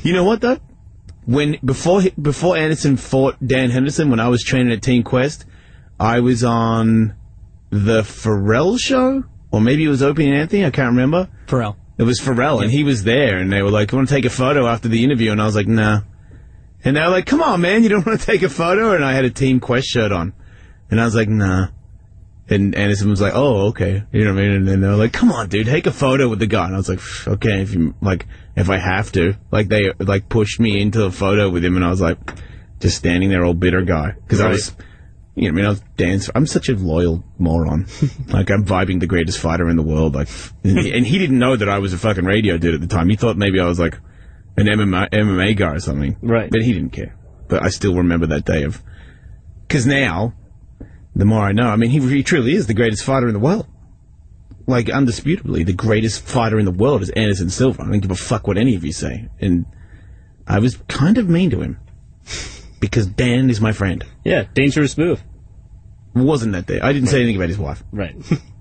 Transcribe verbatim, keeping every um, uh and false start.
You know what, though? When before before Anderson fought Dan Henderson, when I was training at Team Quest, I was on the Pharrell show, or maybe it was Opie and Anthony. I can't remember. Pharrell. It was Pharrell, and he was there, and they were like, "You want to take a photo after the interview?" And I was like, "Nah." And they were like, "Come on, man, you don't want to take a photo?" And I had a Team Quest shirt on, and I was like, "Nah." And Anderson was like, "Oh, okay," you know what I mean? And then they were like, "Come on, dude, take a photo with the guy." And I was like, "Okay, if you like, if I have to." Like they like pushed me into a photo with him, and I was like, just standing there, all bitter guy, because right. I was. You know, I mean, I was dance. I'm such a loyal moron. Like, I'm vibing the greatest fighter in the world. Like, and he, and he didn't know that I was a fucking radio dude at the time. He thought maybe I was like an M M A, M M A guy or something. Right. But he didn't care. But I still remember that day of. Because now, the more I know, I mean, he, he truly is the greatest fighter in the world. Like, undisputably, the greatest fighter in the world is Anderson Silva. I don't give a fuck what any of you say. And I was kind of mean to him. Because Dan is my friend. Yeah, dangerous move. Wasn't that day? I didn't say anything about his wife. Right.